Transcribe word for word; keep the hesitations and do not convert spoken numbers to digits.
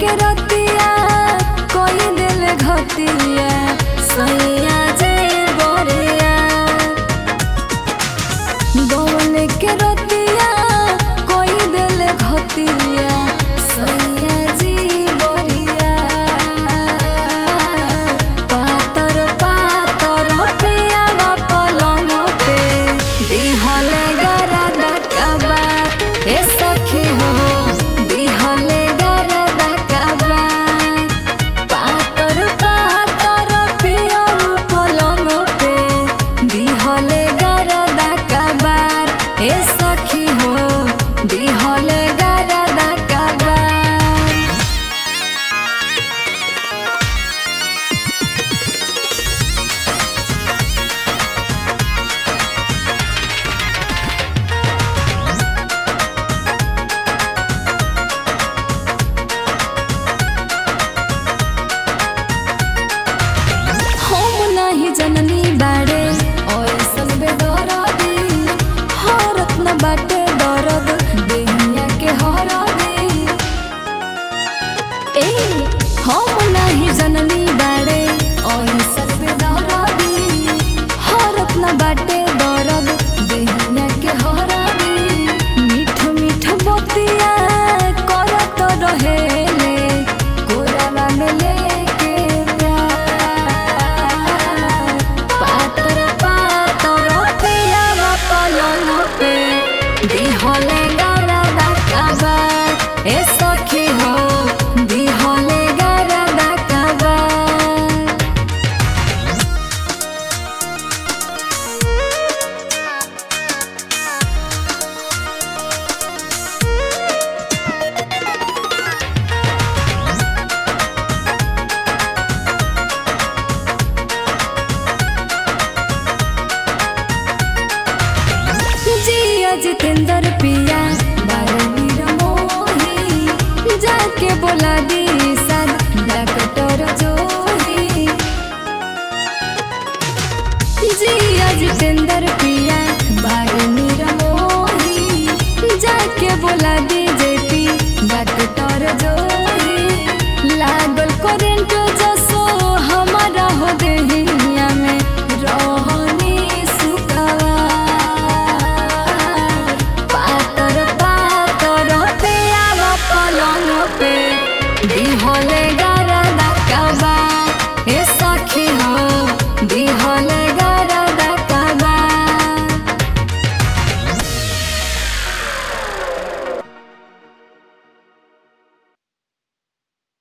के रतिया कोई दिल घतिया सैया जे बोरिया गौन के रतिया कोई दिल घतिया सैया जी बोरिया पातर पातर पिया पलंग पे दिहले गरा डकबा ए सखी हो दिहले गरा डकबा पातर पातर पिया पलंग पे दिहले गरा डकबा ए सखी हो दिहले गरा डकबा। हम नाही जननी बाड़े ऐसन बेदरदी हरत न बाटे दर्द देहिया के हरदी ए हम नाही जननी बाड़े ऐसन बेदरदी हरत न बाटे दर्द देहिया के हरदी मीठ मीठ बतिया करत रहेले कोरावा में लेके पातर पातर पिया पलंग पे दिहले गरा डकबा ए सखी हो दिहले गरा डकबा। जिया जितेंद्र पिया बारवीर मोही जाके बोला दी सद डॉक्टर जोही जिया जितेंद्र पिया बारवीर मोही जाके बोला दी जेपी डॉक्टर जोही लागल करेंट जसो हमारा हो देहिया में रहनी सुखवा पातर पातर पिया पलंग पे दिहले